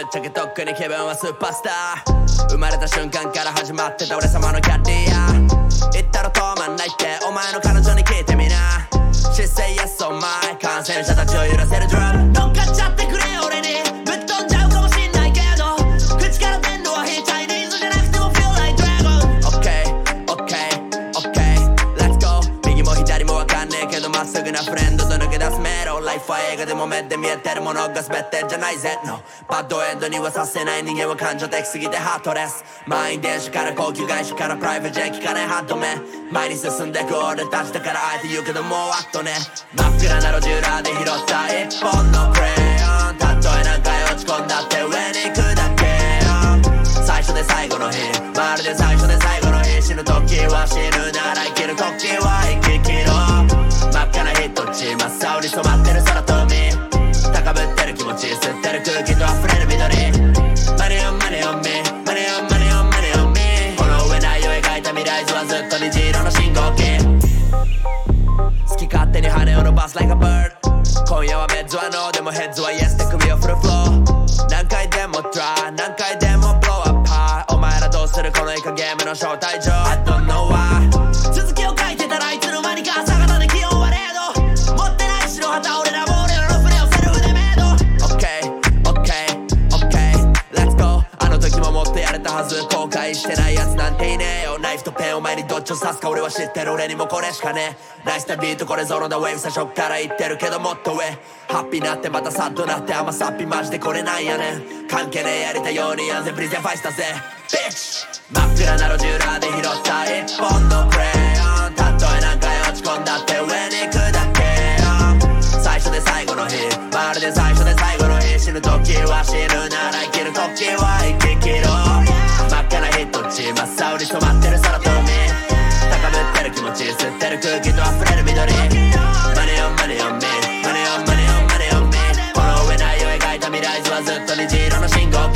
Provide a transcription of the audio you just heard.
ちゃけとっくに気分はスーパースター生まれた瞬間から始まってた俺様のキャリア言ったら止まんないってお前の彼女に聞いてみな She say yes on my 感染者たちを揺らせるドラム乗っかっちゃってくれ俺にぶっ飛んじゃうかもしんないけど口から出んのはヒーチャイニーズじゃなくても Feel like Dragon OKOKOK Let's go 右も左もわかんねえけどまっすぐなフレンドと抜け出す迷路ライフは映画でも目で見えてるものが全てじゃないぜ No バッドエンドにはさせない人間は感情的すぎてハートレス満員電車から高級外車からプライベートジェットからハット目前に進んでく俺たちだからあえて言うけどもうあっとね真っ暗な路地裏で拾った一本のクレヨンたとえ何回落ち込んだって上に行くだけよ最初で最後の日まるで最初で最後の日死ぬ時は死ぬなら生きる時は生き切ろう真っ赤なヒット地真っ青に染まってる空と海高ぶってる気持ち吸ってる空気と溢れる緑マネオンマネオンミマネオンマネオンマネオンミこの上ないを描いた未来図はずっと虹色の信号機好き勝手に羽を伸ばす like a bird 今夜はメッズはノーでもヘッズは yes で首を振るフロー何回でも try 何回でも blow up high お前らどうするこのイカゲームの招待状 I don't know why 続きを書いてたらいつの間にか朝方で気温は0度持ってない白旗俺らも俺らの船をセルフでメイド OKOKOK Let's go あの時ももっとやれたはず後悔してないやつなんていねえよナイフとペンを前にどっちを刺すか俺は知ってる俺にもこれしかねえナイスなビートこれゾロだウェーブ最初から言ってるけどもっと上ハッピーなってまたサッドなって甘さっぴマジでこれなんやねん関係ねえやりたいように安全プリゼンファイスだぜビッチ真っ暗な路地裏で拾った一本のクレヨンたとえ何回落ち込んだって上に行くだけよ最初で最後の日まるで最初で最後の日死ぬ時は死ぬなら生きる時は生き切ろう真っ赤なヒット地真っ青に染まってる空と海高ぶってる気持ち吸ってる空気と溢れる緑マネオンマネオンミマネオンマネオンマネオンミこの上ないを描いた未来図はずっと虹色の信号